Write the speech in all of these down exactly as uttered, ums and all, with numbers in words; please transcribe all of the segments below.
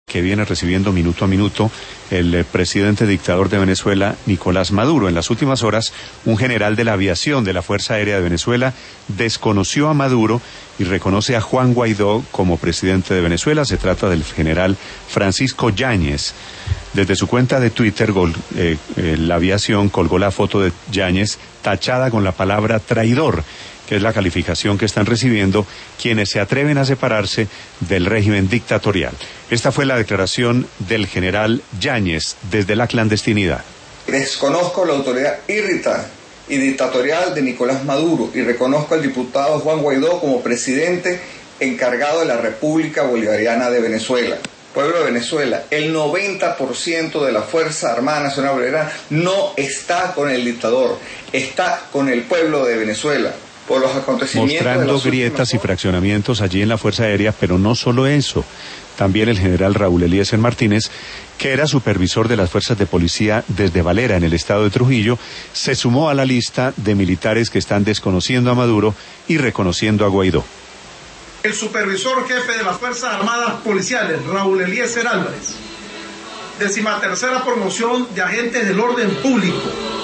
que viene recibiendo minuto a minuto el eh, presidente dictador de Venezuela, Nicolás Maduro. En las últimas horas, un general de la aviación de la Fuerza Aérea de Venezuela desconoció a Maduro y reconoce a Juan Guaidó como presidente de Venezuela. Se trata del general Francisco Yáñez. Desde su cuenta de Twitter, gol, eh, eh, la aviación colgó la foto de Yáñez tachada con la palabra traidor, que es la calificación que están recibiendo quienes se atreven a separarse del régimen dictatorial. Esta fue la declaración del general Yáñez desde la clandestinidad. Desconozco la autoridad irrita y dictatorial de Nicolás Maduro y reconozco al diputado Juan Guaidó como presidente encargado de la República Bolivariana de Venezuela. Pueblo de Venezuela, el noventa por ciento de la Fuerza Armada Nacional Bolivariana no está con el dictador, está con el pueblo de Venezuela. Por los acontecimientos mostrando grietas y fraccionamientos allí en la Fuerza Aérea, pero no solo eso. También el general Raúl Eliezer Martínez, que era supervisor de las fuerzas de policía desde Valera, en el estado de Trujillo, se sumó a la lista de militares que están desconociendo a Maduro y reconociendo a Guaidó. El supervisor jefe de las Fuerzas Armadas Policiales, Raúl Eliezer Álvarez, decimatercera promoción de agentes del orden público,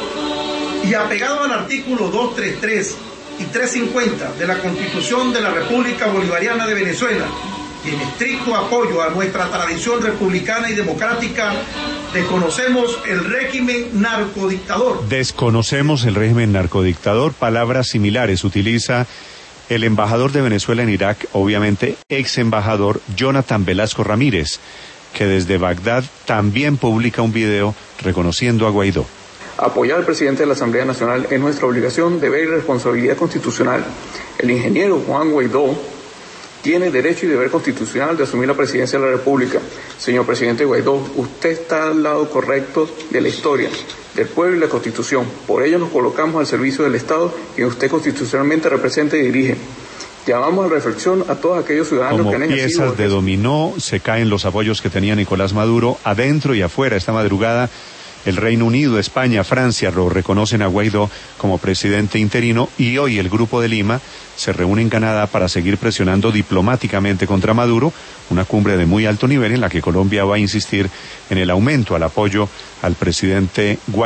y apegado al artículo doscientos treinta y tres y trescientos cincuenta de la Constitución de la República Bolivariana de Venezuela, y en estricto apoyo a nuestra tradición republicana y democrática, desconocemos el régimen narcodictador. Desconocemos el régimen narcodictador, palabras similares utiliza el embajador de Venezuela en Irak, obviamente ex embajador Jonathan Velasco Ramírez, que desde Bagdad también publica un video reconociendo a Guaidó. Apoyar al presidente de la Asamblea Nacional es nuestra obligación, deber y responsabilidad constitucional. El ingeniero Juan Guaidó tiene derecho y deber constitucional de asumir la presidencia de la República. Señor presidente Guaidó, usted está al lado correcto de la historia, del pueblo y la Constitución. Por ello nos colocamos al servicio del Estado que usted constitucionalmente representa y dirige. Llamamos a reflexión a todos aquellos ciudadanos Como que han ejercido... piezas de dominó se caen los apoyos que tenía Nicolás Maduro adentro y afuera. Esta madrugada el Reino Unido, España, Francia lo reconocen a Guaidó como presidente interino y hoy el Grupo de Lima se reúne en Canadá para seguir presionando diplomáticamente contra Maduro, una cumbre de muy alto nivel en la que Colombia va a insistir en el aumento al apoyo al presidente Guaidó.